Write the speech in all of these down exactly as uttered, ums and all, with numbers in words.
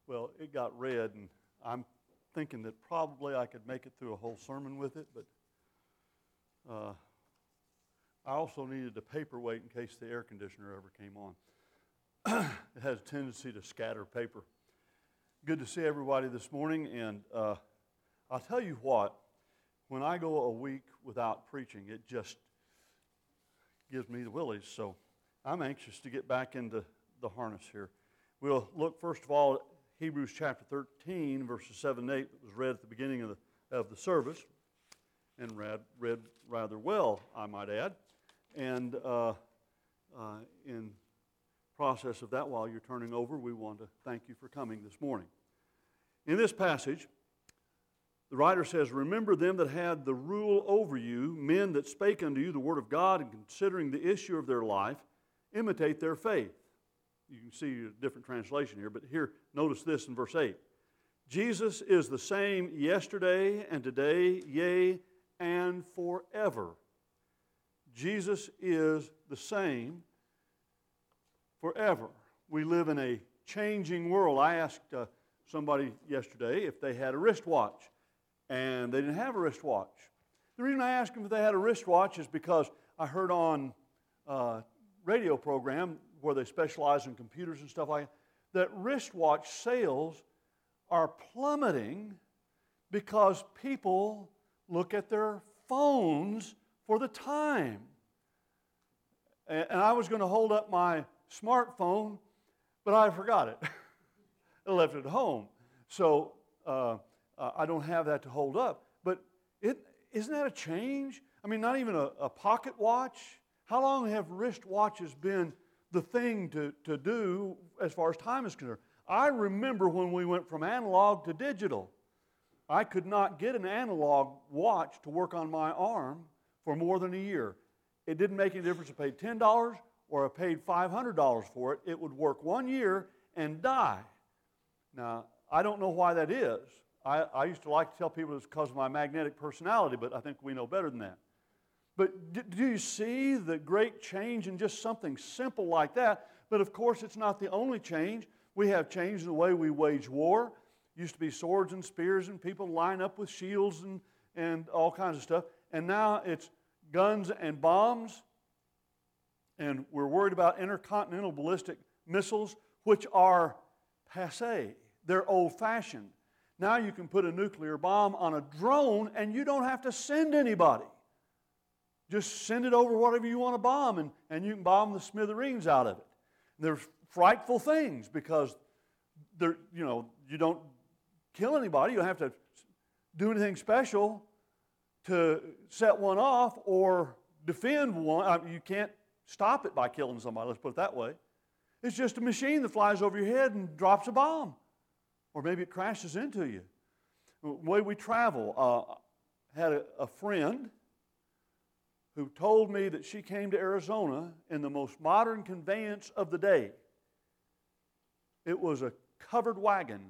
Well, it got read, and I'm thinking that probably I could make it through a whole sermon with it, but uh, I also needed a paperweight in case the air conditioner ever came on. It has a tendency to scatter paper. Good to see everybody this morning, and uh, I'll tell you what, when I go a week without preaching, it just gives me the willies, so I'm anxious to get back into the harness here. We'll look first of all at Hebrews chapter thirteen, verses seven and eight, that was read at the beginning of the, of the service, and read, read rather well, I might add. And uh, uh, in process of that, while you're turning over, we want to thank you for coming this morning. In this passage, the writer says, "Remember them that had the rule over you, men that spake unto you the word of God, and considering the issue of their life, imitate their faith." You can see a different translation here, but here, notice this in verse eight. "Jesus is the same yesterday and today, yea, and forever." Jesus is the same forever. We live in a changing world. I asked uh, somebody yesterday if they had a wristwatch, and they didn't have a wristwatch. The reason I asked them if they had a wristwatch is because I heard on a radio program where they specialize in computers and stuff like that, that wristwatch sales are plummeting because people look at their phones for the time. And I was going to hold up my smartphone, but I forgot it. I left it at home. So uh, uh, I don't have that to hold up. But it, isn't that a change? I mean, not even a, a pocket watch. How long have wristwatches been the thing to, to do as far as time is concerned? I remember when we went from analog to digital. I could not get an analog watch to work on my arm for more than a year. It didn't make any difference if I paid ten dollars or I paid five hundred dollars for it. It would work one year and die. Now, I don't know why that is. I, I used to like to tell people it's because of my magnetic personality, but I think we know better than that. But do you see the great change in just something simple like that? But of course, it's not the only change. We have changed in the way we wage war. It used to be swords and spears and people line up with shields and, and all kinds of stuff. And now it's guns and bombs. And we're worried about intercontinental ballistic missiles, which are passé. They're old-fashioned. Now you can put a nuclear bomb on a drone and you don't have to send anybody. Just send it over whatever you want to bomb, and, and you can bomb the smithereens out of it. And they're frightful things because they're, you know, you don't kill anybody. You don't have to do anything special to set one off or defend one. I mean, you can't stop it by killing somebody, let's put it that way. It's just a machine that flies over your head and drops a bomb. Or maybe it crashes into you. The way we travel, uh, had a, a friend who told me that she came to Arizona in the most modern conveyance of the day. It was a covered wagon.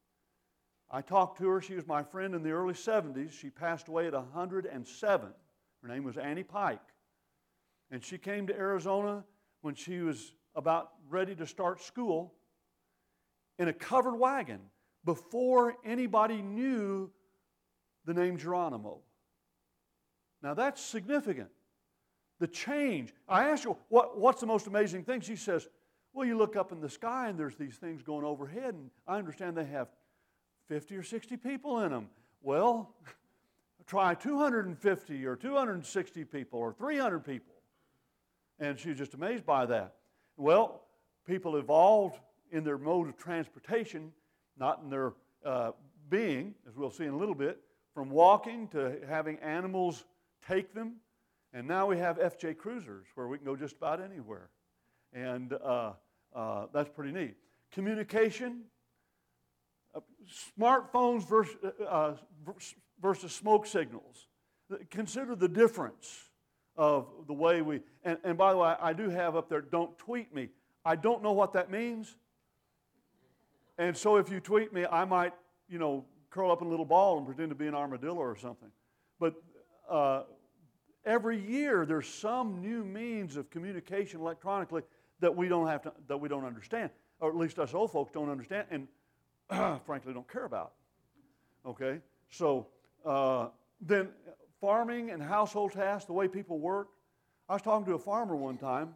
I talked to her. She was my friend in the early seventies. She passed away at one hundred seven. Her name was Annie Pike. And she came to Arizona when she was about ready to start school in a covered wagon before anybody knew the name Geronimo. Now that's significant. The change. I asked her, what, what's the most amazing thing? She says, well, you look up in the sky and there's these things going overhead, and I understand they have fifty or sixty people in them. Well, try two hundred fifty or two hundred sixty people or three hundred people. And she was just amazed by that. Well, people evolved in their mode of transportation, not in their uh, being, as we'll see in a little bit, from walking to having animals take them. And now we have F J Cruisers where we can go just about anywhere. And uh, uh, that's pretty neat. Communication, uh, smartphones versus, uh, versus smoke signals. Consider the difference of the way we, and, and by the way, I do have up there, don't tweet me. I don't know what that means. And so if you tweet me, I might, you know, curl up in a little ball and pretend to be an armadillo or something. But uh, every year there's some new means of communication electronically that we don't have to, that we don't understand, or at least us old folks don't understand. And frankly don't care about. Okay? So uh, then farming and household tasks, the way people work. I was talking to a farmer one time,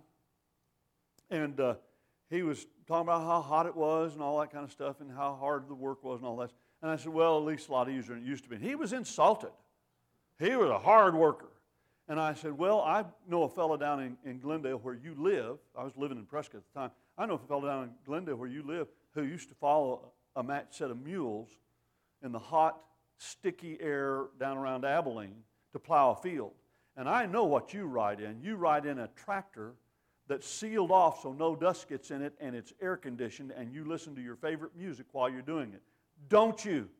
and uh, he was talking about how hot it was and all that kind of stuff and how hard the work was and all that. And I said, well, at least a lot easier than it used to be. And he was insulted. He was a hard worker. And I said, well, I know a fellow down in, in Glendale where you live. I was living in Prescott at the time. I know a fellow down in Glendale where you live who used to follow a matched set of mules in the hot, sticky air down around Abilene to plow a field. And I know what you ride in. You ride in a tractor that's sealed off so no dust gets in it, and it's air conditioned, and you listen to your favorite music while you're doing it. Don't you?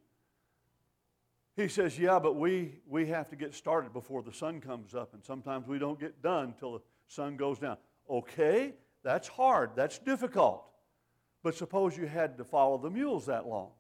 He says, yeah, but we, we have to get started before the sun comes up, and sometimes we don't get done till the sun goes down. Okay, that's hard. That's difficult. But suppose you had to follow the mules that long,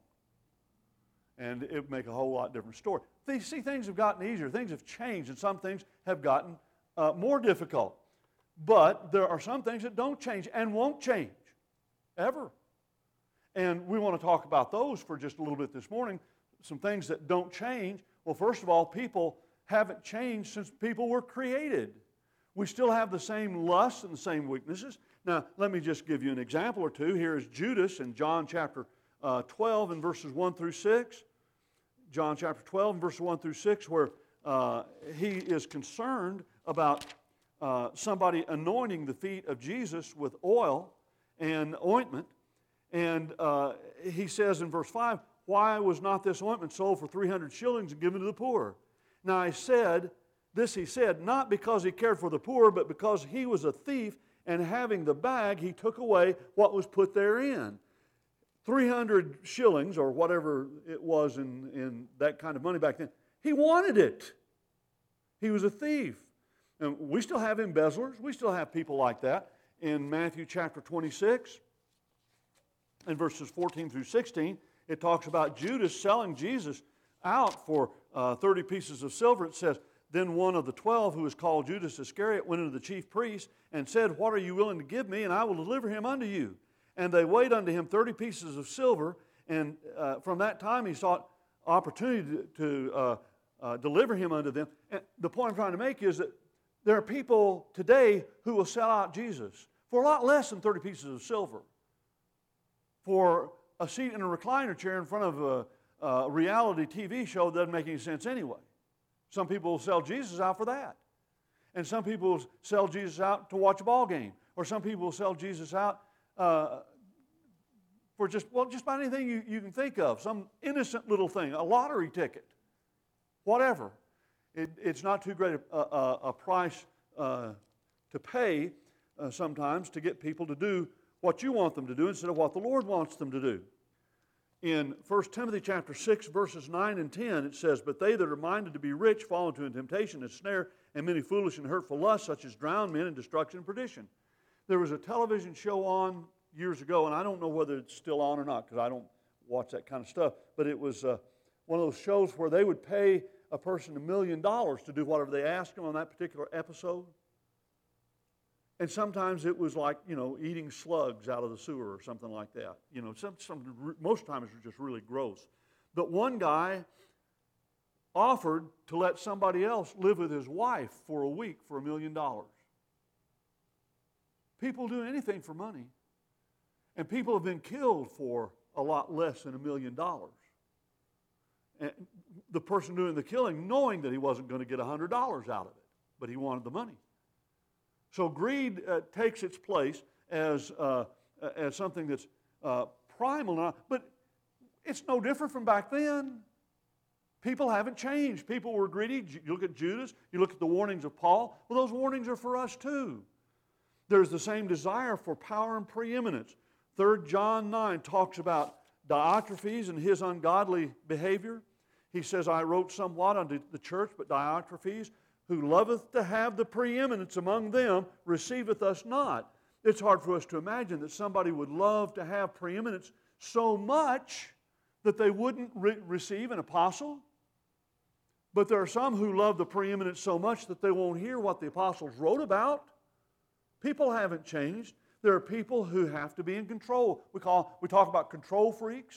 and it would make a whole lot different story. You see, things have gotten easier. Things have changed, and some things have gotten uh, more difficult. But there are some things that don't change and won't change, ever. And we want to talk about those for just a little bit this morning. Some things that don't change. Well, first of all, people haven't changed since people were created. We still have the same lusts and the same weaknesses. Now, let me just give you an example or two. Here is Judas in John chapter uh, twelve and verses one through six. John chapter twelve and verses one through six, where uh, he is concerned about uh, somebody anointing the feet of Jesus with oil and ointment. And uh, he says in verse five, why was not this ointment sold for three hundred shillings and given to the poor? Now I said, this he said, not because he cared for the poor, but because he was a thief, and having the bag, he took away what was put therein. three hundred shillings, or whatever it was in, in that kind of money back then, he wanted it. He was a thief. And we still have embezzlers. We still have people like that. In Matthew chapter twenty-six, in verses fourteen through sixteen, it talks about Judas selling Jesus out for uh, thirty pieces of silver. It says, then one of the twelve, who was called Judas Iscariot, went into the chief priests and said, what are you willing to give me, and I will deliver him unto you? And they weighed unto him thirty pieces of silver, and uh, from that time he sought opportunity to, to uh, uh, deliver him unto them. And the point I'm trying to make is that there are people today who will sell out Jesus for a lot less than thirty pieces of silver, for a seat in a recliner chair in front of a, a reality T V show that doesn't make any sense anyway. Some people will sell Jesus out for that. And some people will sell Jesus out to watch a ball game. Or some people will sell Jesus out uh, for just, well, just about anything you, you can think of. Some innocent little thing, a lottery ticket, whatever. It, it's not too great a, a, a price uh, to pay uh, sometimes to get people to do what you want them to do instead of what the Lord wants them to do. In First Timothy chapter six, verses nine and ten, it says, but they that are minded to be rich fall into a temptation and snare, and many foolish and hurtful lusts, such as drown men in destruction and perdition. There was a television show on years ago, and I don't know whether it's still on or not, because I don't watch that kind of stuff, but it was uh, one of those shows where they would pay a person a million dollars to do whatever they asked them on that particular episode. And sometimes it was like, you know, eating slugs out of the sewer or something like that. You know, some, some, most times it was just really gross. But one guy offered to let somebody else live with his wife for a week for a million dollars. People do anything for money. And people have been killed for a lot less than a million dollars. And the person doing the killing knowing that he wasn't going to get a hundred dollars out of it, but he wanted the money. So greed uh, takes its place as, uh, as something that's uh, primal now, but it's no different from back then. People haven't changed. People were greedy. You look at Judas, you look at the warnings of Paul. Well, those warnings are for us too. There's the same desire for power and preeminence. Third John nine talks about Diotrephes and his ungodly behavior. He says, I wrote somewhat unto the church, but Diotrephes, who loveth to have the preeminence among them, receiveth us not. It's hard for us to imagine that somebody would love to have preeminence so much that they wouldn't re- receive an apostle. But there are some who love the preeminence so much that they won't hear what the apostles wrote about. People haven't changed. There are people who have to be in control. We call we talk about control freaks.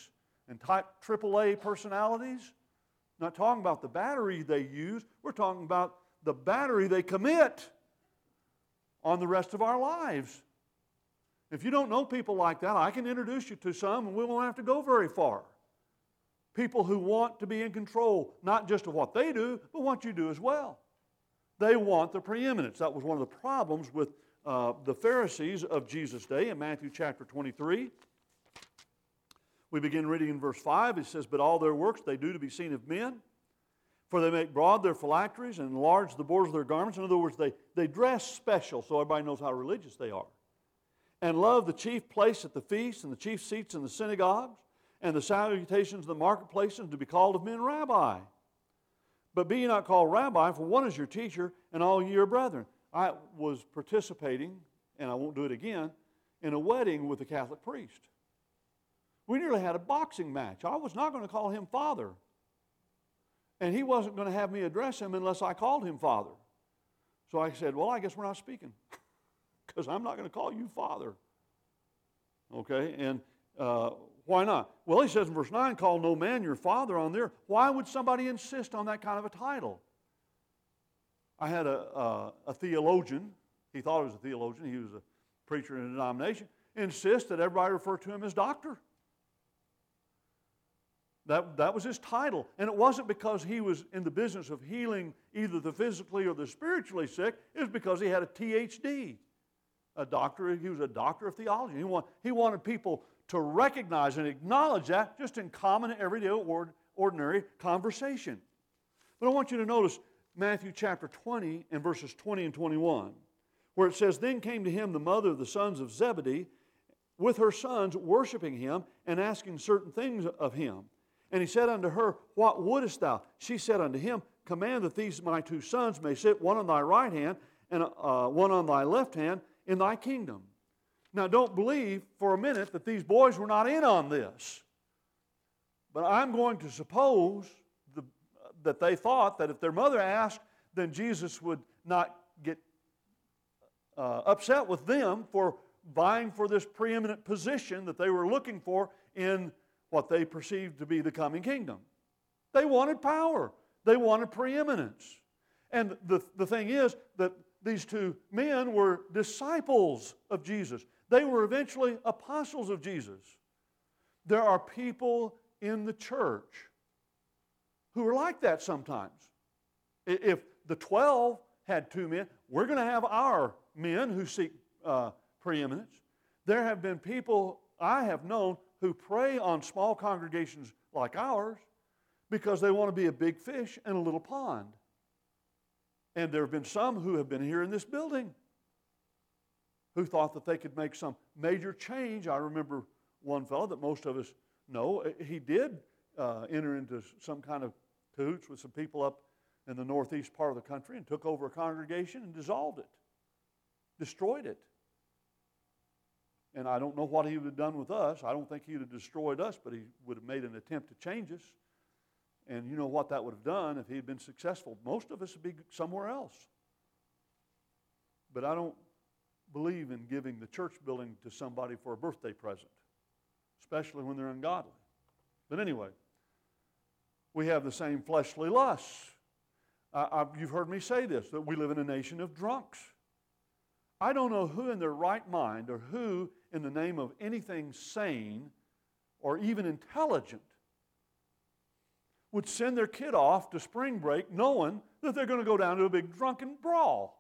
and type triple A personalities. Not talking about the battery they use. We're talking about the battery they commit on the rest of our lives. If you don't know people like that, I can introduce you to some, and we won't have to go very far. People who want to be in control, not just of what they do, but what you do as well. They want the preeminence. That was one of the problems with uh, the Pharisees of Jesus' day in Matthew chapter twenty-three. We begin reading in verse five. It says, "But all their works they do to be seen of men, for they make broad their phylacteries and enlarge the borders of their garments." In other words, they, they dress special so everybody knows how religious they are. "And love the chief place at the feasts and the chief seats in the synagogues and the salutations in the marketplaces, and to be called of men rabbi. But be ye not called rabbi, for one is your teacher, and all ye are brethren." I was participating, and I won't do it again, in a wedding with a Catholic priest. We nearly had a boxing match. I was not going to call him father. And he wasn't going to have me address him unless I called him father. So I said, well, I guess we're not speaking, because I'm not going to call you father. Okay, and uh, why not? Well, he says in verse nine, "Call no man your father" on there. Why would somebody insist on that kind of a title? I had a, a, a theologian, he thought he was a theologian, he was a preacher in a denomination, insist that everybody refer to him as doctor. That, that was his title. And it wasn't because he was in the business of healing either the physically or the spiritually sick. It was because he had a T H D, a doctor. He was a doctor of theology. He, want, he wanted people to recognize and acknowledge that just in common, everyday, ordinary conversation. But I want you to notice Matthew chapter twenty and verses twenty and twenty-one, where it says, "Then came to him the mother of the sons of Zebedee with her sons, worshiping him and asking certain things of him. And he said unto her, What wouldest thou? She said unto him, Command that these my two sons may sit, one on thy right hand and uh, one on thy left hand, in thy kingdom." Now, don't believe for a minute that these boys were not in on this. But I'm going to suppose the, that they thought that if their mother asked, then Jesus would not get uh, upset with them for vying for this preeminent position that they were looking for in what they perceived to be the coming kingdom. They wanted power. They wanted preeminence. And the, the thing is that these two men were disciples of Jesus. They were eventually apostles of Jesus. There are people in the church who are like that sometimes. If the twelve had two men, we're going to have our men who seek uh, preeminence. There have been people I have known who prey on small congregations like ours because they want to be a big fish in a little pond. And there have been some who have been here in this building who thought that they could make some major change. I remember one fellow that most of us know. He did uh, enter into some kind of cahoots with some people up in the northeast part of the country and took over a congregation and dissolved it, destroyed it. And I don't know what he would have done with us. I don't think he would have destroyed us, but he would have made an attempt to change us. And you know what that would have done if he had been successful. Most of us would be somewhere else. But I don't believe in giving the church building to somebody for a birthday present, especially when they're ungodly. But anyway, we have the same fleshly lusts. Uh, I, you've heard me say this, that we live in a nation of drunks. I don't know who in their right mind or who in the name of anything sane or even intelligent would send their kid off to spring break knowing that they're going to go down to a big drunken brawl.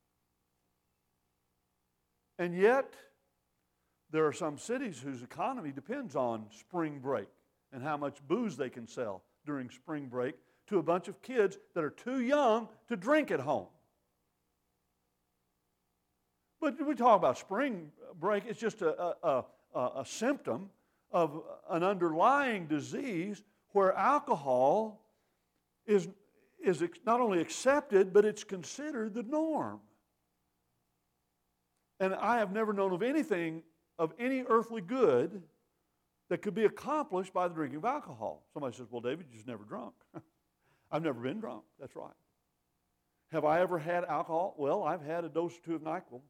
And yet, there are some cities whose economy depends on spring break and how much booze they can sell during spring break to a bunch of kids that are too young to drink at home. But we talk about spring break, it's just a, a, a, a symptom of an underlying disease where alcohol is, is not only accepted, but it's considered the norm. And I have never known of anything of any earthly good that could be accomplished by the drinking of alcohol. Somebody says, well, David, you're just never drunk. I've never been drunk. That's right. Have I ever had alcohol? Well, I've had a dose or two of NyQuil.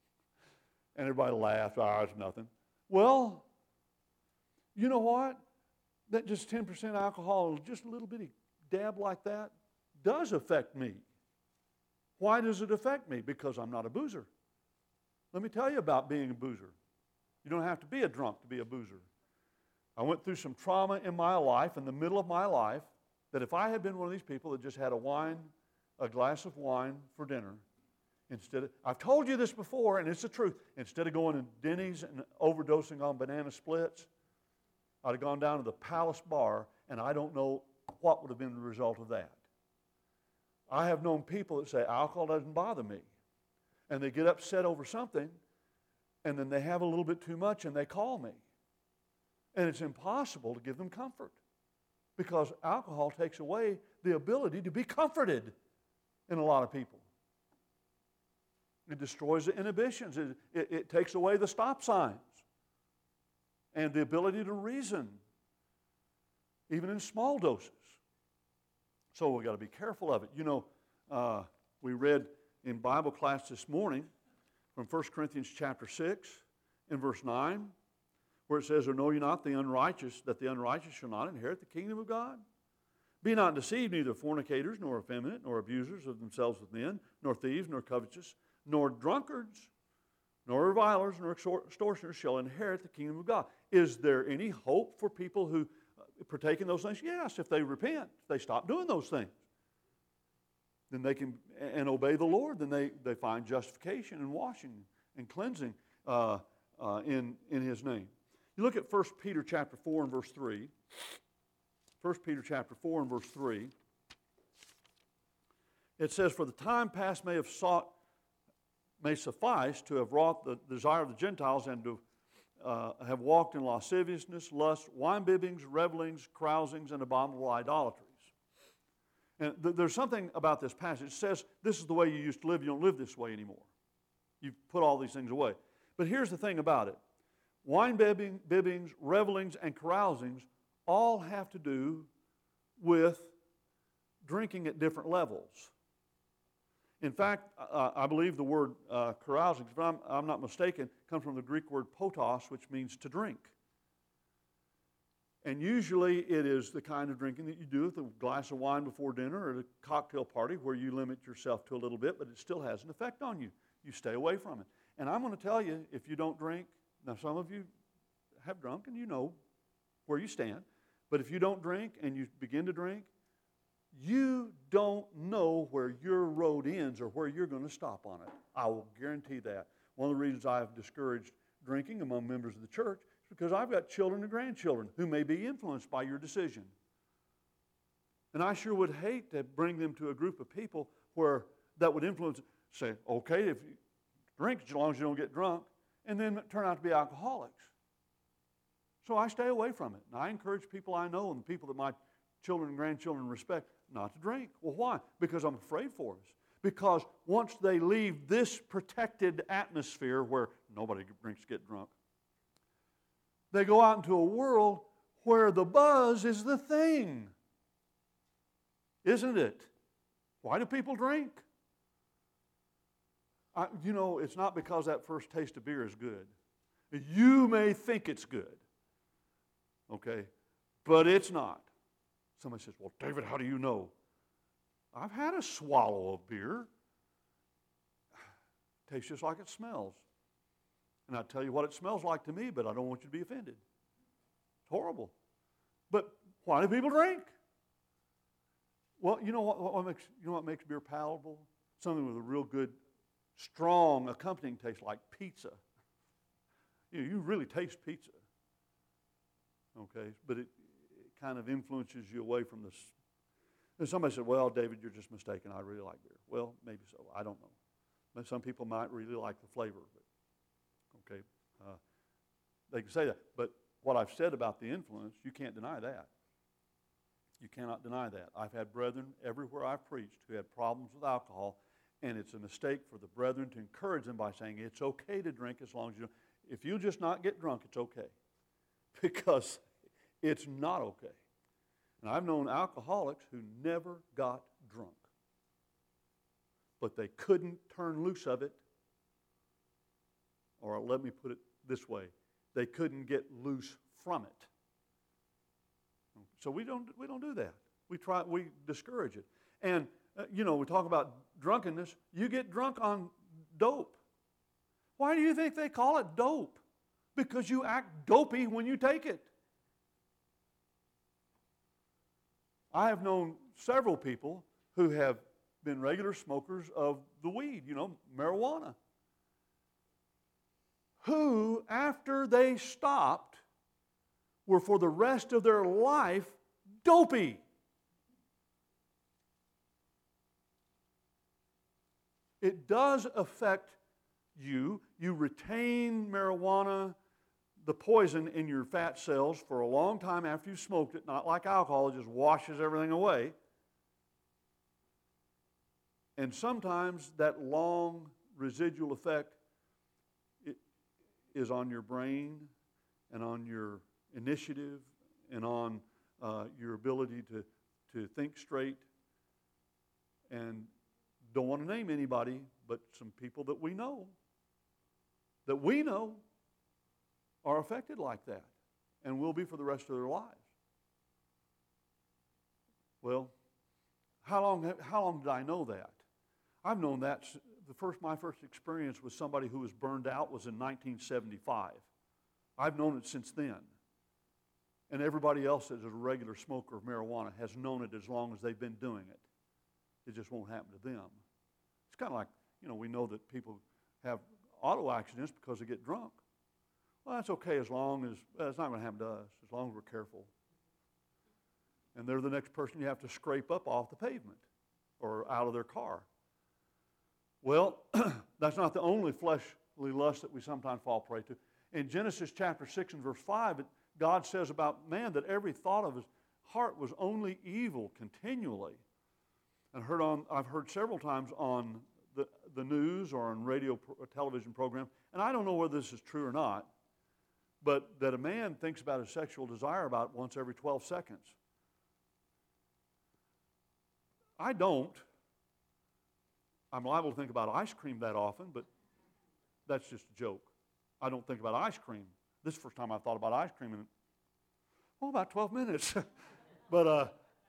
And everybody laughed. Ah, oh, it's nothing. Well, you know what? that just ten percent alcohol, just a little bitty dab like that, does affect me. Why does it affect me? Because I'm not a boozer. Let me tell you about being a boozer. You don't have to be a drunk to be a boozer. I went through some trauma in my life, in the middle of my life, that if I had been one of these people that just had a wine, a glass of wine for dinner, instead of, I've told you this before, and it's the truth, instead of going to Denny's and overdosing on banana splits, I'd have gone down to the Palace Bar, and I don't know what would have been the result of that. I have known people that say, alcohol doesn't bother me. And they get upset over something, and then they have a little bit too much, and they call me. And it's impossible to give them comfort because alcohol takes away the ability to be comforted in a lot of people. It destroys the inhibitions. It, it, it takes away the stop signs and the ability to reason, even in small doses. So we've got to be careful of it. You know, uh, we read in Bible class this morning from First Corinthians chapter six in verse nine, where it says, or know you not the unrighteous, that the unrighteous shall not inherit the kingdom of God? Be not deceived, neither fornicators, nor effeminate, nor abusers of themselves with men, nor thieves, nor covetous, nor drunkards, nor revilers, nor extortioners shall inherit the kingdom of God. Is there any hope for people who partake in those things? Yes, if they repent, if they stop doing those things. Then they can, and obey the Lord, then they, they find justification and washing and cleansing uh, uh, in, in His name. You look at First Peter chapter four and verse three. First Peter chapter four and verse three. It says, for the time past may have sought, may suffice to have wrought the desire of the Gentiles and to uh, have walked in lasciviousness, lust, wine-bibbings, revelings, carousings, and abominable idolatries. And th- there's something about this passage. It says, this is the way you used to live. You don't live this way anymore. You've put all these things away. But here's the thing about it. Wine bibbing, bibbings, revelings, and carousings all have to do with drinking at different levels. In fact, uh, I believe the word uh, carousing, if I'm, I'm not mistaken, comes from the Greek word potos, which means to drink. And usually it is the kind of drinking that you do with a glass of wine before dinner or at a cocktail party where you limit yourself to a little bit, but it still has an effect on you. You stay away from it. And I'm going to tell you, if you don't drink, now some of you have drunk and you know where you stand, but if you don't drink and you begin to drink, you don't know where your road ends or where you're going to stop on it. I will guarantee that. One of the reasons I've discouraged drinking among members of the church is because I've got children and grandchildren who may be influenced by your decision. And I sure would hate to bring them to a group of people where that would influence, say, okay, if you drink as long as you don't get drunk, and then turn out to be alcoholics. So I stay away from it. And I encourage people I know and the people that my children and grandchildren respect not to drink. Well, why? Because I'm afraid for us. Because once they leave this protected atmosphere where nobody drinks get drunk, they go out into a world where the buzz is the thing. Isn't it? Why do people drink? I, you know, it's not because that first taste of beer is good. You may think it's good, okay, but it's not. Somebody says, well, David, how do you know? I've had a swallow of beer. It tastes just like it smells. And I tell you what it smells like to me, but I don't want you to be offended. It's horrible. But why do people drink? Well, you know what, what makes you know what makes beer palatable? Something with a real good, strong accompanying taste, like pizza. You know, you really taste pizza. Okay, but it, it kind of influences you away from this. And somebody said, well, David, you're just mistaken. I really like beer. Well, maybe so. I don't know. But some people might really like the flavor of it. Okay, uh, they can say that. But what I've said about the influence, you can't deny that. You cannot deny that. I've had brethren everywhere I've preached who had problems with alcohol, and it's a mistake for the brethren to encourage them by saying it's okay to drink as long as you don't. If you just not get drunk, it's okay. Because it's not okay. And I've known alcoholics who never got drunk. But they couldn't turn loose of it. Or let me put it this way. They couldn't get loose from it. So we don't, we don't do that. We try, we discourage it. And, uh, you know, we talk about drunkenness. You get drunk on dope. Why do you think they call it dope? Because you act dopey when you take it. I have known several people who have been regular smokers of the weed, you know, marijuana, who, after they stopped, were for the rest of their life dopey. It does affect you. You retain marijuana, the poison in your fat cells for a long time after you've smoked it, not like alcohol, it just washes everything away. And sometimes that long residual effect is on your brain and on your initiative and on uh, your ability to, to think straight. And don't want to name anybody, but some people that we know, that we know are affected like that and will be for the rest of their lives. Well, how long, how long did I know that? I've known that. The first, my first experience with somebody who was burned out was in nineteen seventy-five. I've known it since then. And everybody else that is a regular smoker of marijuana has known it as long as they've been doing it. It just won't happen to them. It's kind of like, you know, we know that people have auto accidents because they get drunk. Well, that's okay as long as, well, it's not going to happen to us, as long as we're careful. And they're the next person you have to scrape up off the pavement or out of their car. Well, that's not the only fleshly lust that we sometimes fall prey to. In Genesis chapter six and verse five, it, God says about man that every thought of his heart was only evil continually. And heard on, I've heard several times on the, the news or on radio or television programs, and I don't know whether this is true or not, but that a man thinks about his sexual desire about once every twelve seconds. I don't. I'm liable to think about ice cream that often, but that's just a joke. I don't think about ice cream. This is the first time I've thought about ice cream in, oh, about twelve minutes. But uh,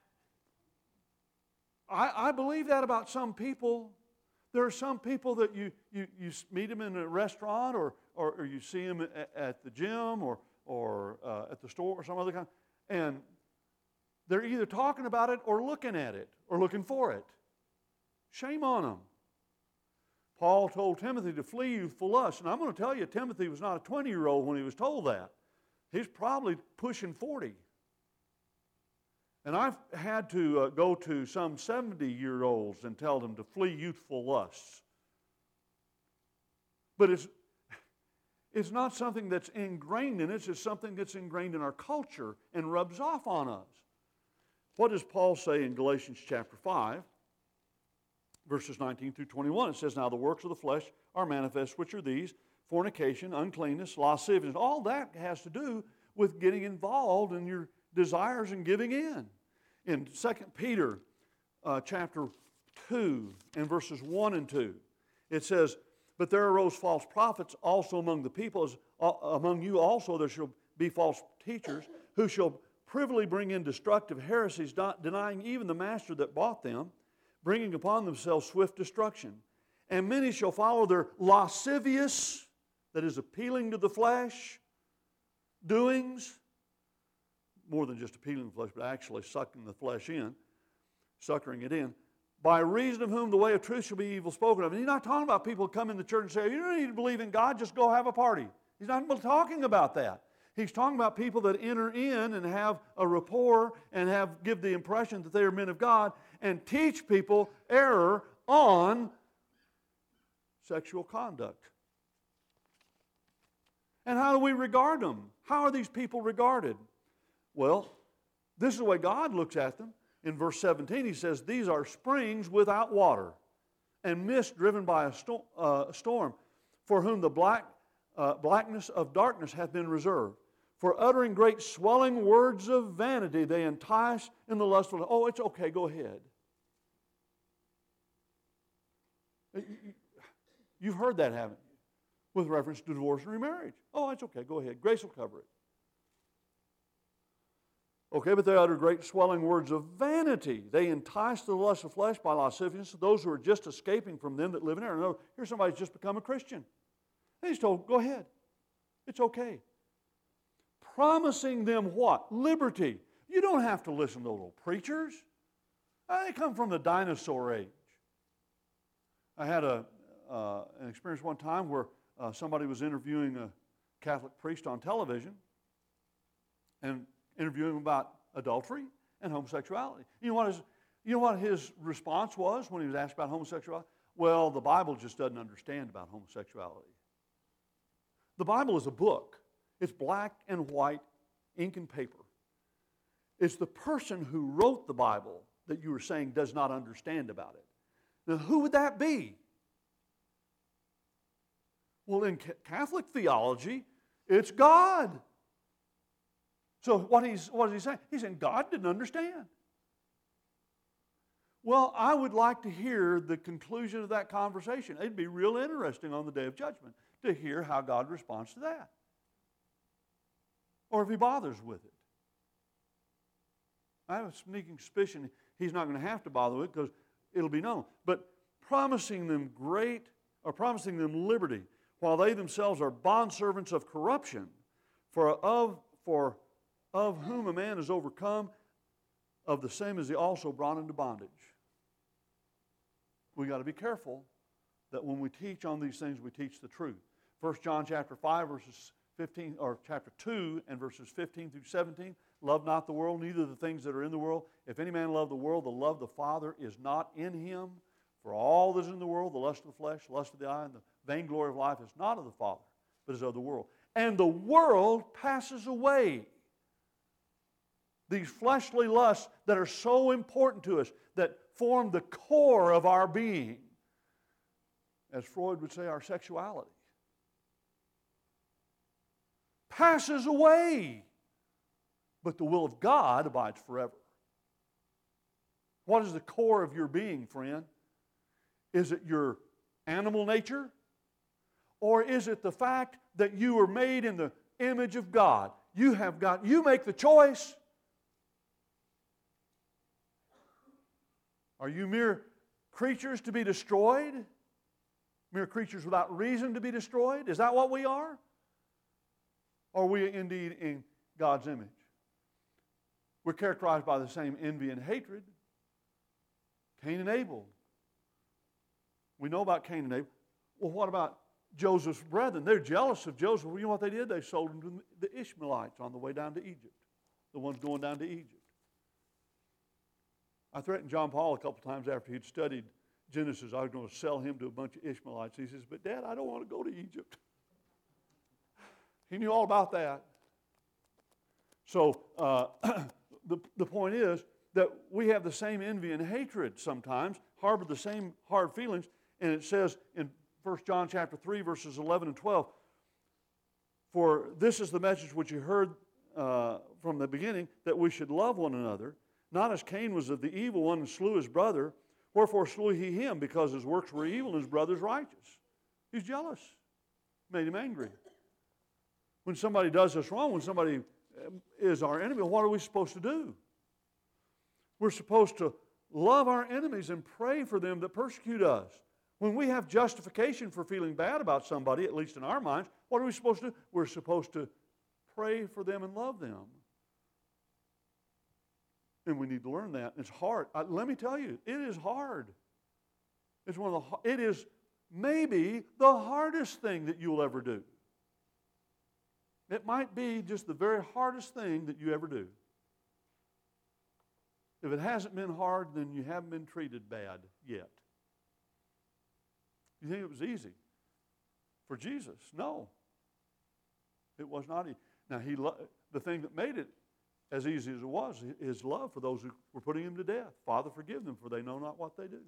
I, I believe that about some people. There are some people that you, you, you meet them in a restaurant or, or, or you see them at, at the gym or, or uh, at the store or some other kind, and they're either talking about it or looking at it or looking for it. Shame on them. Paul told Timothy to flee youthful lust. And I'm going to tell you, Timothy was not a twenty-year-old when he was told that. He's probably pushing forty. And I've had to uh, go to some seventy-year-olds and tell them to flee youthful lusts. But it's, it's not something that's ingrained in us. It's something that's ingrained in our culture and rubs off on us. What does Paul say in Galatians chapter five? Verses nineteen through twenty-one, it says, now the works of the flesh are manifest, which are these, fornication, uncleanness, lasciviousness. All that has to do with getting involved in your desires and giving in. In Second Peter uh, chapter two and verses one and two, it says, but there arose false prophets also among the people, as, uh, among you also there shall be false teachers, who shall privily bring in destructive heresies, not denying even the master that bought them, bringing upon themselves swift destruction. And many shall follow their lascivious, that is appealing to the flesh, doings, more than just appealing to the flesh, but actually sucking the flesh in, suckering it in, by reason of whom the way of truth shall be evil spoken of. And he's not talking about people who come in the church and say, you don't need to believe in God, just go have a party. He's not talking about that. He's talking about people that enter in and have a rapport and have give the impression that they are men of God and teach people error on sexual conduct. And how do we regard them? How are these people regarded? Well, this is the way God looks at them. In verse seventeen, he says, these are springs without water and mist driven by a sto- uh, storm, for whom the black, uh, blackness of darkness hath been reserved. For uttering great swelling words of vanity, they entice in the lustful. Oh, it's okay, go ahead. You've heard that, haven't you? With reference to divorce and remarriage. Oh, it's okay, go ahead. Grace will cover it. Okay, but they utter great swelling words of vanity. They entice to the lust of flesh by lasciviousness those who are just escaping from them that live in error. No, here's somebody who's just become a Christian. And he's told, go ahead. It's okay. Promising them what? Liberty. You don't have to listen to little preachers. They come from the dinosaur age. I had a, uh, an experience one time where uh, somebody was interviewing a Catholic priest on television and interviewing him about adultery and homosexuality. You know what his, you know what his response was when he was asked about homosexuality? Well, the Bible just doesn't understand about homosexuality. The Bible is a book. It's black and white, ink and paper. It's the person who wrote the Bible that you were saying does not understand about it. Now, who would that be? Well, in Catholic theology, it's God. So what, he's, what is he saying? He's saying God didn't understand. Well, I would like to hear the conclusion of that conversation. It'd be real interesting on the Day of Judgment to hear how God responds to that. Or if he bothers with it. I have a sneaking suspicion he's not going to have to bother with it because it'll be known. But promising them great, or promising them liberty, while they themselves are bondservants of corruption, for of, for of whom a man is overcome, of the same is he also brought into bondage. We've got to be careful that when we teach on these things, we teach the truth. First John chapter five, verses fifteen, or chapter two and verses fifteen through seventeen, love not the world, neither the things that are in the world. If any man love the world, the love of the Father is not in him. For all that is in the world, the lust of the flesh, the lust of the eye, and the vainglory of life is not of the Father, but is of the world. And the world passes away. These fleshly lusts that are so important to us, that form the core of our being. As Freud would say, our sexuality. Passes away. But the will of God abides forever. What is the core of your being, friend? Is it your animal nature? Or is it the fact that you are made in the image of God? You have got, you make the choice. Are you mere creatures to be destroyed? Mere creatures without reason to be destroyed? Is that what we are? Or are we indeed in God's image? We're characterized by the same envy and hatred. Cain and Abel. We know about Cain and Abel. Well, what about Joseph's brethren? They're jealous of Joseph. Well, you know what they did? They sold him to the Ishmaelites on the way down to Egypt. The ones going down to Egypt. I threatened John Paul a couple times after he'd studied Genesis. I was going to sell him to a bunch of Ishmaelites. He says, but Dad, I don't want to go to Egypt. He knew all about that. So uh, the, the point is that we have the same envy and hatred sometimes, harbor the same hard feelings, and it says in First John chapter three, verses eleven and twelve, for this is the message which you heard uh, from the beginning, that we should love one another, not as Cain was of the evil one and slew his brother. Wherefore slew he him, because his works were evil and his brother's righteous. He's jealous. Made him angry. When somebody does us wrong, when somebody is our enemy, what are we supposed to do? We're supposed to love our enemies and pray for them that persecute us. When we have justification for feeling bad about somebody, at least in our minds, what are we supposed to do? We're supposed to pray for them and love them. And we need to learn that. It's hard. I, let me tell you, it is hard. It's one of the. It is maybe the hardest thing that you'll ever do. It might be just the very hardest thing that you ever do. If it hasn't been hard, then you haven't been treated bad yet. You think it was easy for Jesus? No, it was not easy. Now he, lo- the thing that made it as easy as it was, his love for those who were putting him to death. Father, forgive them, for they know not what they do.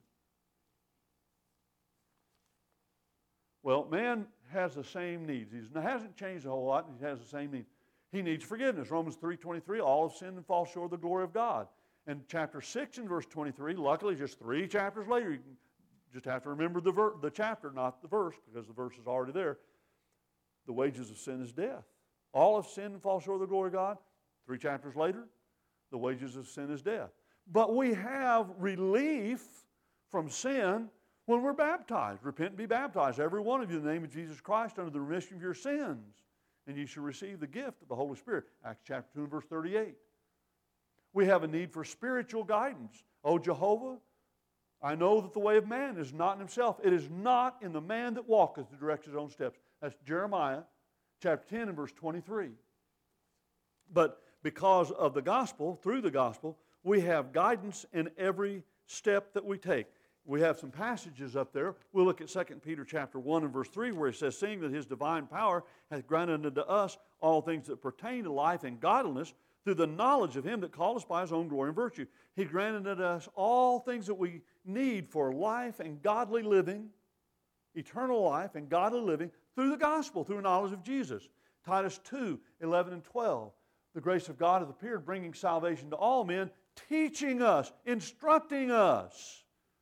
Well, man has the same needs. He hasn't changed a whole lot, and he has the same needs. He needs forgiveness. Romans three twenty-three, all have sinned and fall short of the glory of God. And chapter six and verse twenty-three, luckily just three chapters later, you can just have to remember the, ver- the chapter, not the verse, because the verse is already there. The wages of sin is death. All have sinned and fall short of the glory of God. Three chapters later, The wages of sin is death. But we have relief from sin when we're baptized. Repent and be baptized, every one of you, in the name of Jesus Christ, under the remission of your sins. And you shall receive the gift of the Holy Spirit. Acts chapter two and verse thirty-eight. We have a need for spiritual guidance. O Jehovah, I know that the way of man is not in himself. It is not in the man that walketh to direct his own steps. That's Jeremiah chapter ten and verse twenty-three. But because of the gospel, through the gospel, we have guidance in every step that we take. We have some passages up there. We'll look at Second Peter chapter one and verse three, where it says, seeing that his divine power hath granted unto us all things that pertain to life and godliness, through the knowledge of him that called us by his own glory and virtue. He granted unto us all things that we need for life and godly living, eternal life and godly living, through the gospel, through knowledge of Jesus. Titus two, eleven and twelve. The grace of God hath appeared, bringing salvation to all men, teaching us, instructing us.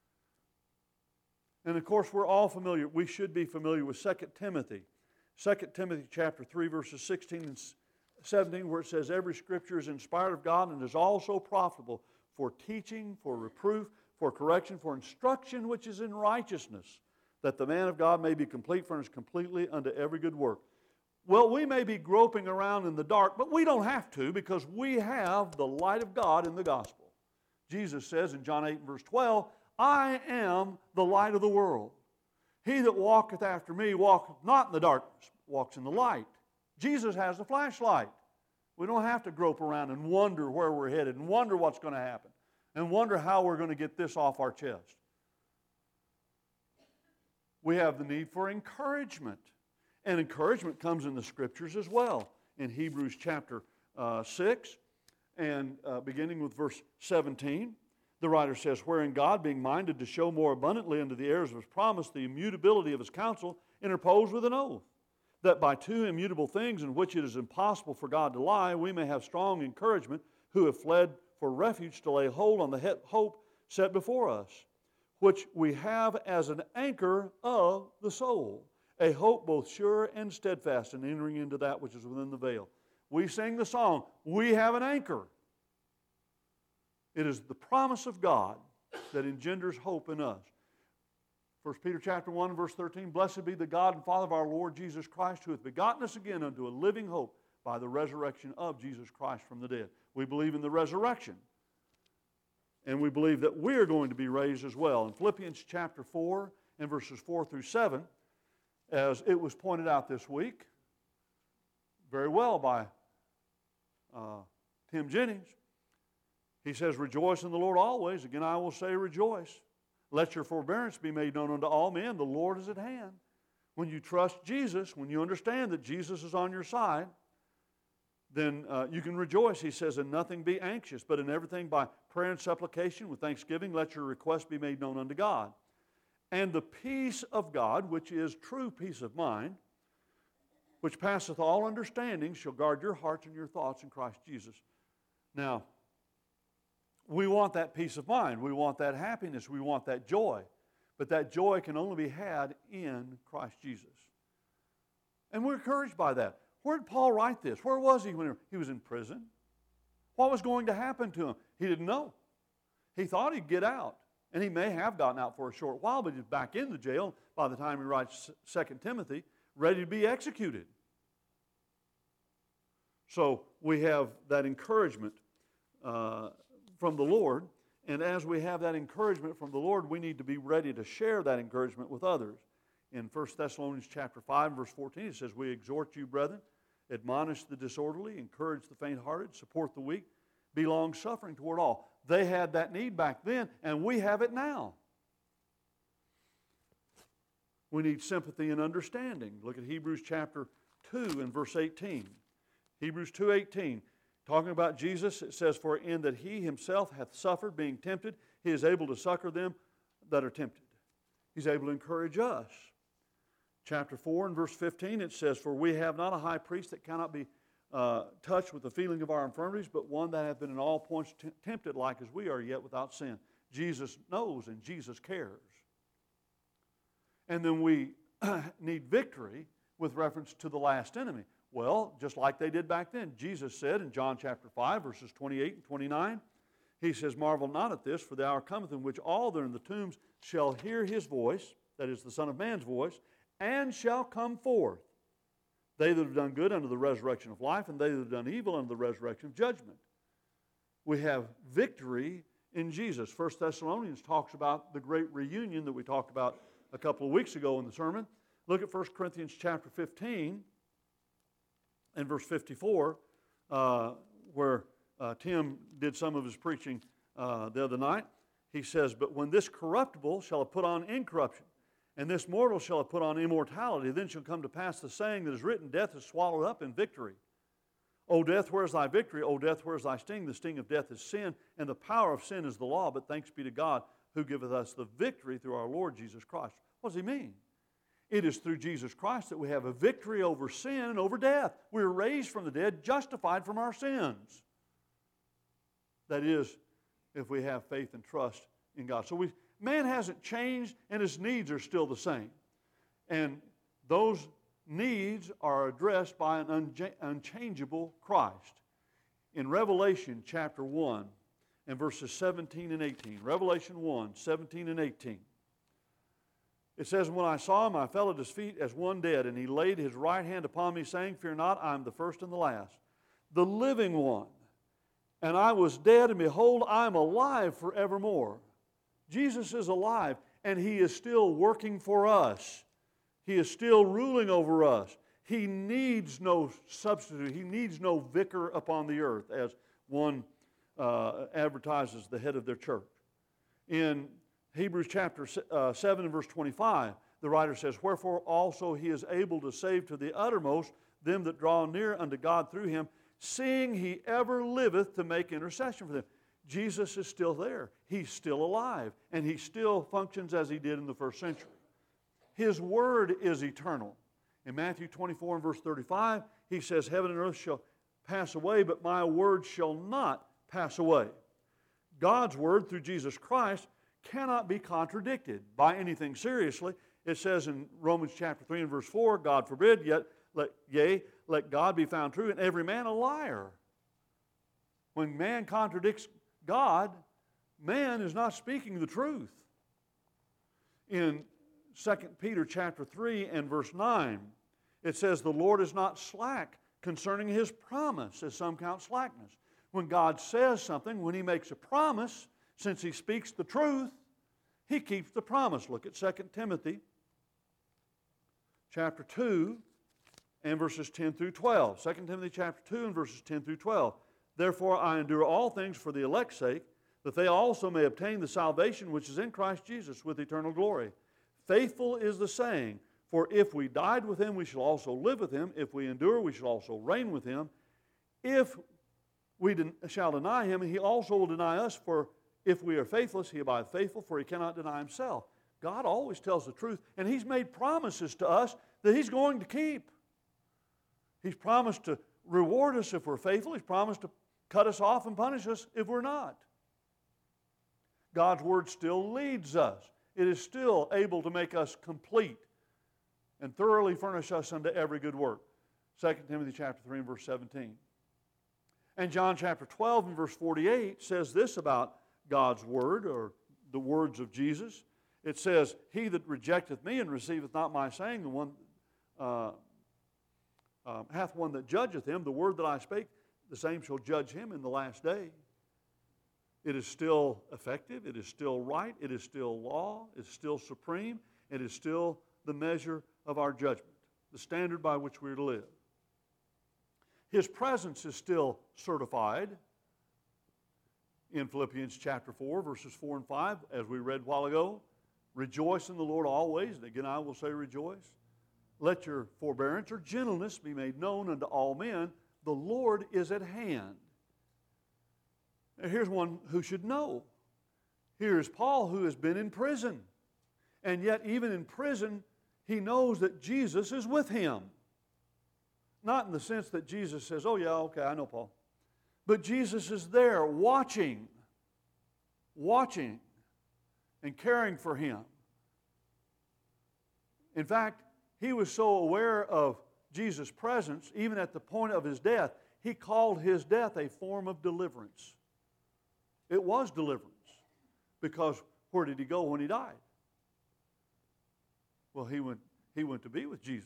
And of course, we're all familiar, we should be familiar with Second Timothy. Second Timothy chapter three, verses sixteen and seventeen, where it says, every scripture is inspired of God and is also profitable for teaching, for reproof, for correction, for instruction which is in righteousness, that the man of God may be complete, furnished completely unto every good work. Well, we may be groping around in the dark, but we don't have to, because we have the light of God in the gospel. Jesus says in John eight verse twelve, I am the light of the world. He that walketh after me walketh not in the darkness, walks in the light. Jesus has the flashlight. We don't have to grope around and wonder where we're headed and wonder what's going to happen and wonder how we're going to get this off our chest. We have the need for encouragement. And encouragement comes in the Scriptures as well. In Hebrews chapter uh, six, and uh, beginning with verse seventeen, the writer says, wherein God, being minded to show more abundantly unto the heirs of his promise the immutability of his counsel, interposed with an oath, that by two immutable things in which it is impossible for God to lie, we may have strong encouragement, who have fled for refuge to lay hold on the hope set before us, which we have as an anchor of the soul, a hope both sure and steadfast, and entering into that which is within the veil. We sing the song, we have an anchor. It is the promise of God that engenders hope in us. First Peter chapter one, verse thirteen, blessed be the God and Father of our Lord Jesus Christ, who hath begotten us again unto a living hope by the resurrection of Jesus Christ from the dead. We believe in the resurrection. And we believe that we're going to be raised as well. In Philippians chapter four and verses four through seven, as it was pointed out this week, very well by uh, Tim Jennings, he says, rejoice in the Lord always. Again, I will say rejoice. Let your forbearance be made known unto all men. The Lord is at hand. When you trust Jesus, when you understand that Jesus is on your side, then uh, you can rejoice. He says, in nothing be anxious, but in everything by prayer and supplication with thanksgiving, let your requests be made known unto God. And the peace of God, which is true peace of mind, which passeth all understanding, shall guard your hearts and your thoughts in Christ Jesus. Now, we want that peace of mind. We want that happiness. We want that joy. But that joy can only be had in Christ Jesus. And we're encouraged by that. Where did Paul write this? Where was he when he was in prison? What was going to happen to him? He didn't know. He thought he'd get out. And he may have gotten out for a short while, but he's back in the jail by the time he writes Second Timothy, ready to be executed. So we have that encouragement uh, from the Lord, and as we have that encouragement from the Lord, we need to be ready to share that encouragement with others. In First Thessalonians chapter five, verse fourteen, it says, we exhort you, brethren, admonish the disorderly, encourage the faint-hearted, support the weak, be long-suffering toward all. They had that need back then, and we have it now. We need sympathy and understanding. Look at Hebrews chapter two and verse eighteen. Hebrews two eighteen. Talking about Jesus, it says, for in that he himself hath suffered, being tempted, he is able to succor them that are tempted. He's able to encourage us. Chapter four and verse fifteen, it says, for we have not a high priest that cannot be uh, touched with the feeling of our infirmities, but one that hath been in all points t- tempted like as we are, yet without sin. Jesus knows and Jesus cares. And then we need victory with reference to the last enemy. Well, just like they did back then, Jesus said in John chapter five, verses twenty-eight and twenty-nine, He says, "Marvel not at this, for the hour cometh in which all that are in the tombs shall hear His voice," that is the Son of Man's voice, "and shall come forth. They that have done good unto the resurrection of life, and they that have done evil unto the resurrection of judgment." We have victory in Jesus. First Thessalonians talks about the great reunion that we talked about a couple of weeks ago in the sermon. Look at First Corinthians chapter fifteen and verse fifty-four, uh, where uh, Tim did some of his preaching uh, the other night. He says, "But when this corruptible shall have put on incorruption, and this mortal shall have put on immortality, then shall come to pass the saying that is written, Death is swallowed up in victory. O death, where is thy victory? O death, where is thy sting? The sting of death is sin, and the power of sin is the law. But thanks be to God who giveth us the victory through our Lord Jesus Christ." What does he mean? It is through Jesus Christ that we have a victory over sin and over death. We are raised from the dead, justified from our sins. That is, if we have faith and trust in God. So we, man hasn't changed, and his needs are still the same. And those needs are addressed by an uncha- unchangeable Christ. In Revelation chapter one and verses seventeen and eighteen, Revelation one, seventeen and eighteen, it says, "When I saw him, I fell at his feet as one dead, and he laid his right hand upon me, saying, Fear not, I am the first and the last, the living one. And I was dead, and behold, I am alive forevermore." Jesus is alive, and He is still working for us. He is still ruling over us. He needs no substitute. He needs no vicar upon the earth, as one uh, advertises the head of their church. In Hebrews chapter uh, seven and verse twenty-five, the writer says, "Wherefore also He is able to save to the uttermost them that draw near unto God through Him, seeing He ever liveth to make intercession for them." Jesus is still there. He's still alive, and He still functions as He did in the first century. His Word is eternal. In Matthew twenty-four and verse thirty-five, He says, "Heaven and earth shall pass away, but my word shall not pass away." God's Word through Jesus Christ cannot be contradicted by anything seriously. It says in Romans chapter three and verse four, "God forbid, yet let, yea, let God be found true, and every man a liar." When man contradicts God, man is not speaking the truth. In Second Peter chapter three and verse nine, it says, "The Lord is not slack concerning His promise, as some count slackness." When God says something, when He makes a promise, since He speaks the truth, He keeps the promise. Look at Second Timothy chapter two and verses ten through twelve. Second Timothy chapter two and verses ten through twelve. "Therefore I endure all things for the elect's sake, that they also may obtain the salvation which is in Christ Jesus with eternal glory. Faithful is the saying, for if we died with Him, we shall also live with Him. If we endure, we shall also reign with Him. If we den- shall deny Him, He also will deny us. For if we are faithless, He abideth faithful, for He cannot deny Himself." God always tells the truth, and He's made promises to us that He's going to keep. He's promised to reward us if we're faithful. He's promised to cut us off and punish us if we're not. God's Word still leads us. It is still able to make us complete and thoroughly furnish us unto every good work. Second Timothy chapter three and verse seventeen. And John chapter twelve and verse forty-eight says this about God's Word, or the words of Jesus. It says, "He that rejecteth me and receiveth not my saying, the one uh, uh, hath one that judgeth him. The word that I spake, the same shall judge him in the last day." It is still effective. It is still right. It is still law. It's still supreme. It is still the measure of our judgment, the standard by which we are to live. His presence is still certified. In Philippians chapter four, verses four and five, as we read a while ago, "Rejoice in the Lord always." And again, I will say rejoice. "Let your forbearance or gentleness be made known unto all men. The Lord is at hand." Now, here's one who should know. Here is Paul, who has been in prison. And yet, even in prison, he knows that Jesus is with him. Not in the sense that Jesus says, "Oh yeah, okay, I know Paul." But Jesus is there watching, watching, and caring for him. In fact, he was so aware of Jesus' presence, even at the point of his death, he called his death a form of deliverance. It was deliverance. Because where did he go when he died? Well, he went, he went to be with Jesus.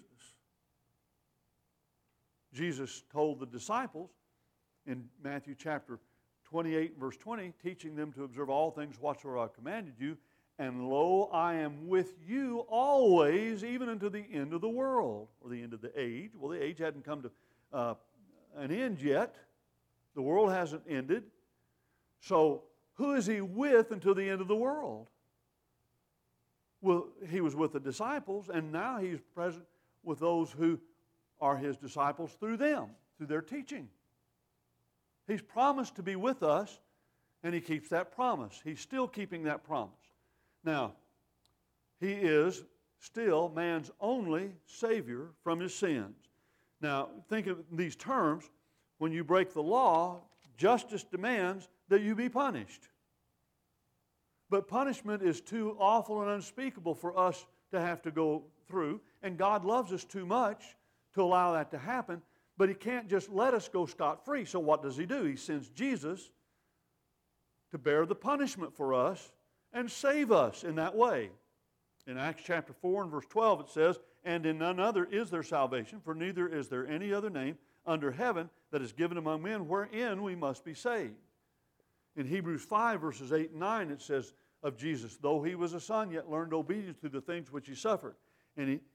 Jesus told the disciples in Matthew chapter twenty-eight, verse twenty, teaching them to observe all things whatsoever I commanded you, and lo, I am with you always, even unto the end of the world, or the end of the age. Well, the age hadn't come to uh, an end yet. The world hasn't ended. So, who is he with until the end of the world? Well, he was with the disciples, and now he's present with those who are his disciples through them, through their teaching. He's promised to be with us, and he keeps that promise. He's still keeping that promise. Now, he is still man's only Savior from his sins. Now, think of these terms. When you break the law, justice demands that you be punished. But punishment is too awful and unspeakable for us to have to go through, and God loves us too much to allow that to happen, but he can't just let us go scot-free. So what does he do? He sends Jesus to bear the punishment for us and save us in that way. In Acts chapter four and verse twelve it says, "And in none other is there salvation, for neither is there any other name under heaven that is given among men wherein we must be saved." In Hebrews five verses eight and nine it says of Jesus, "Though he was a son, yet learned obedience through the things which he suffered. And he,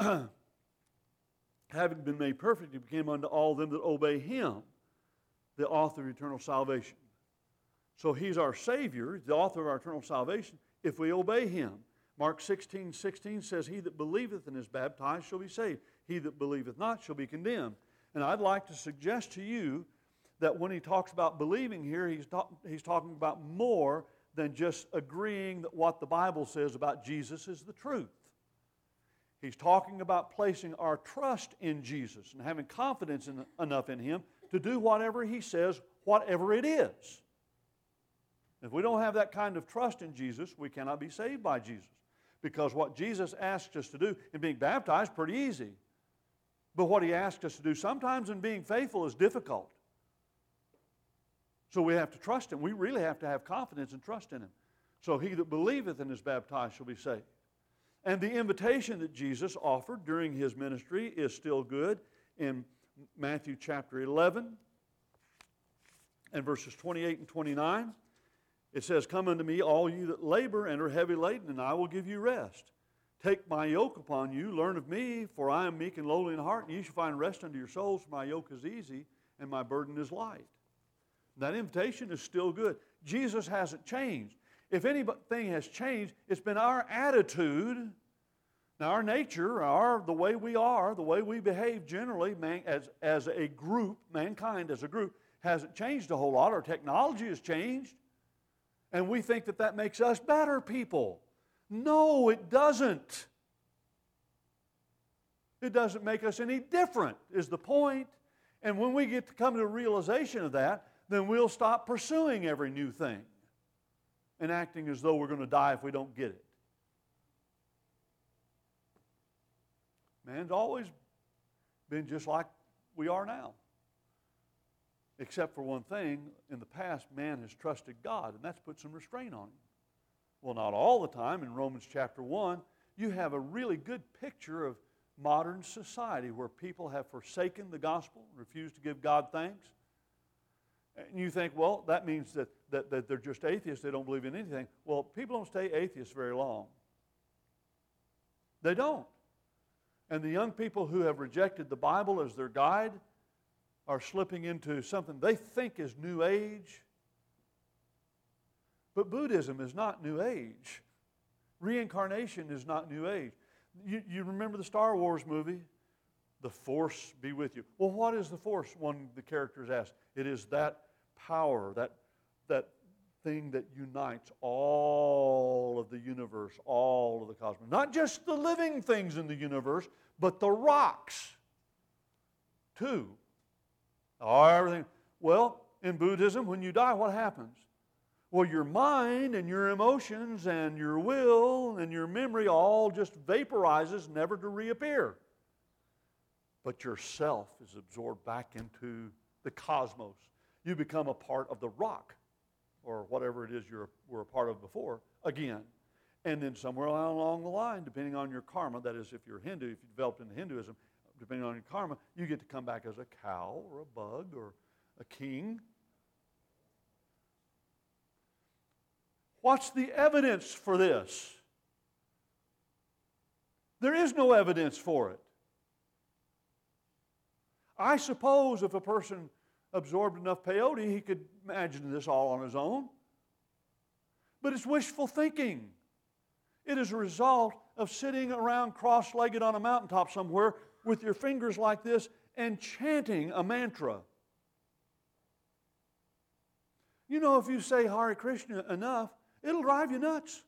having been made perfect, he became unto all them that obey him, the author of eternal salvation." So he's our Savior, the author of our eternal salvation, if we obey him. Mark sixteen sixteen says, "He that believeth and is baptized shall be saved. He that believeth not shall be condemned." And I'd like to suggest to you that when he talks about believing here, he's, talk, he's talking about more than just agreeing that what the Bible says about Jesus is the truth. He's talking about placing our trust in Jesus and having confidence in, enough in him to do whatever he says, whatever it is. If we don't have that kind of trust in Jesus, we cannot be saved by Jesus. Because what Jesus asks us to do in being baptized is pretty easy. But what he asks us to do sometimes in being faithful is difficult. So we have to trust him. We really have to have confidence and trust in him. So he that believeth and is baptized shall be saved. And the invitation that Jesus offered during his ministry is still good in Matthew chapter eleven and verses twenty-eight and twenty-nine. It says, "Come unto me, all you that labor and are heavy laden, and I will give you rest. Take my yoke upon you, learn of me, for I am meek and lowly in heart, and you shall find rest unto your souls, for my yoke is easy, and my burden is light." That invitation is still good. Jesus hasn't changed. If anything has changed, it's been our attitude, now our nature, our, the way we are, the way we behave generally man, as, as a group, mankind as a group, hasn't changed a whole lot. Our technology has changed. And we think that that makes us better people. No, it doesn't. It doesn't make us any different, is the point. And when we get to come to a realization of that, then we'll stop pursuing every new thing and acting as though we're going to die if we don't get it. Man's always been just like we are now. Except for one thing, in the past, man has trusted God, and that's put some restraint on him. Well, not all the time. In Romans chapter one, you have a really good picture of modern society where people have forsaken the gospel, refused to give God thanks. And you think, well, that means that, that, that they're just atheists, they don't believe in anything. Well, people don't stay atheists very long. They don't. And the young people who have rejected the Bible as their guide are slipping into something they think is New Age. But Buddhism is not New Age. Reincarnation is not New Age. You, you remember the Star Wars movie? The Force be with you. Well, what is the Force? One of the characters asked. It is that power, that, that thing that unites all of the universe, all of the cosmos. Not just the living things in the universe, but the rocks, too. Oh, everything. Well, in Buddhism, when you die, what happens? Well, your mind and your emotions and your will and your memory all just vaporizes, never to reappear. but yourself is absorbed back into the cosmos. You become a part of the rock, or whatever it is you were a part of before, again. And then somewhere along the line, depending on your karma, that is if you're Hindu, if you developed into Hinduism, depending on your karma, you get to come back as a cow or a bug or a king. What's the evidence for this? There is no evidence for it. I suppose if a person absorbed enough peyote, he could imagine this all on his own. But it's wishful thinking. It is a result of sitting around cross-legged on a mountaintop somewhere with your fingers like this and chanting a mantra. You know, if you say Hare Krishna enough, it'll drive you nuts.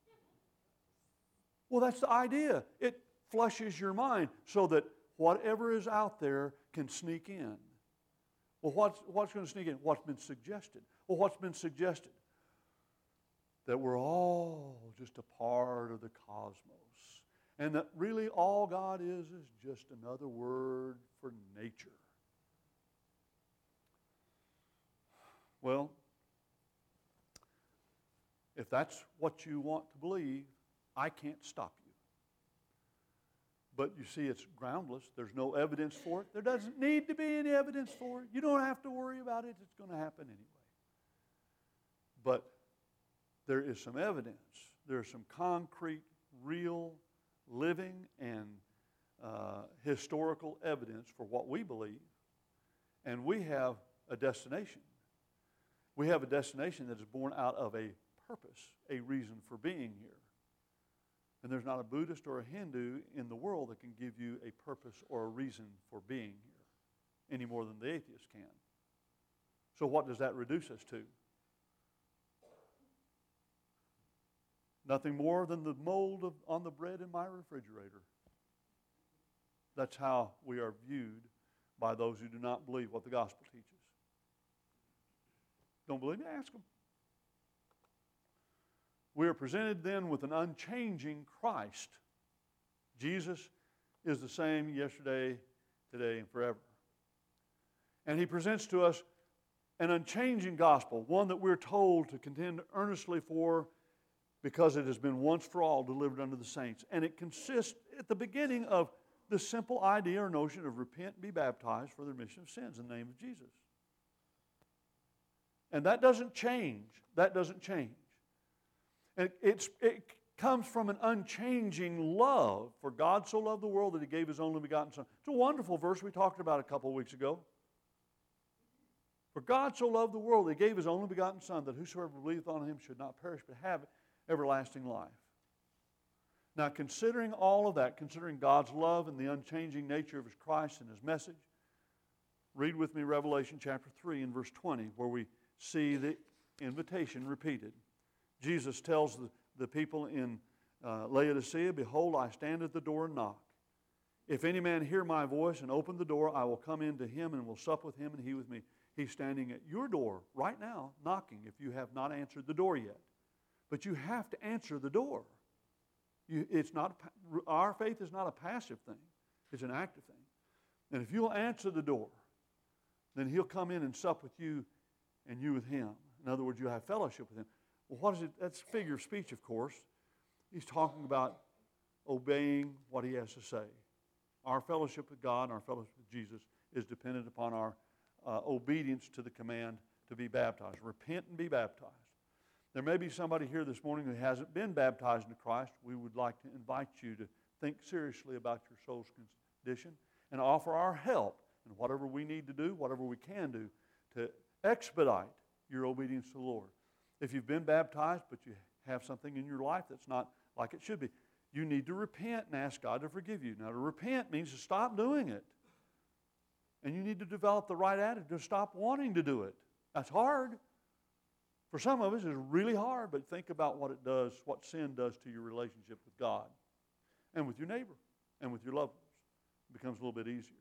Well, that's the idea. It flushes your mind so that whatever is out there can sneak in. Well, what's, what's going to sneak in? What's been suggested? Well, what's been suggested? That we're all just a part of the cosmos. And that really all God is is just another word for nature. Well, if that's what you want to believe, I can't stop you. But you see, it's groundless. There's no evidence for it. There doesn't need to be any evidence for it. You don't have to worry about it. It's going to happen anyway. But there is some evidence. There's some concrete, real, living, and uh, historical evidence for what we believe. And we have a destination. We have a destination that is born out of a purpose, a reason for being here. And there's not a Buddhist or a Hindu in the world that can give you a purpose or a reason for being here any more than the atheist can. So what does that reduce us to? Nothing more than the mold of, on the bread in my refrigerator. That's how we are viewed by those who do not believe what the gospel teaches. Don't believe me? Ask them. We are presented then with an unchanging Christ. Jesus is the same yesterday, today, and forever. And He presents to us an unchanging gospel, one that we're told to contend earnestly for because it has been once for all delivered unto the saints. And it consists at the beginning of the simple idea or notion of repent and be baptized for the remission of sins in the name of Jesus. And that doesn't change. That doesn't change. It, it's, it comes from an unchanging love. For God so loved the world that He gave His only begotten Son. It's a wonderful verse we talked about a couple of weeks ago. For God so loved the world that He gave His only begotten Son, that whosoever believeth on Him should not perish but have everlasting life. Now, considering all of that, considering God's love and the unchanging nature of His Christ and His message, read with me Revelation chapter three and verse twenty, where we see the invitation repeated. Jesus tells the, the people in uh, Laodicea, behold, I stand at the door and knock. If any man hear my voice and open the door, I will come in to him and will sup with him and he with me. He's standing at your door right now, knocking, if you have not answered the door yet. But you have to answer the door. You, it's not, our faith is not a passive thing. It's an active thing. And if you'll answer the door, then He'll come in and sup with you and you with Him. In other words, you'll have fellowship with Him. Well, what is it? That's figure of speech, of course. He's talking about obeying what He has to say. Our fellowship with God and our fellowship with Jesus is dependent upon our uh, obedience to the command to be baptized. Repent and be baptized. There may be somebody here this morning who hasn't been baptized into Christ. We would like to invite you to think seriously about your soul's condition and offer our help in whatever we need to do, whatever we can do to expedite your obedience to the Lord. If you've been baptized but you have something in your life that's not like it should be, you need to repent and ask God to forgive you. Now, to repent means to stop doing it. And you need to develop the right attitude to stop wanting to do it. That's hard. For some of us, it's really hard, but think about what it does, what sin does to your relationship with God and with your neighbor and with your loved ones. It becomes a little bit easier.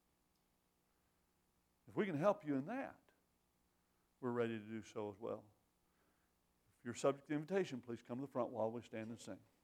If we can help you in that, we're ready to do so as well. If you're subject to invitation, please come to the front while we stand and sing.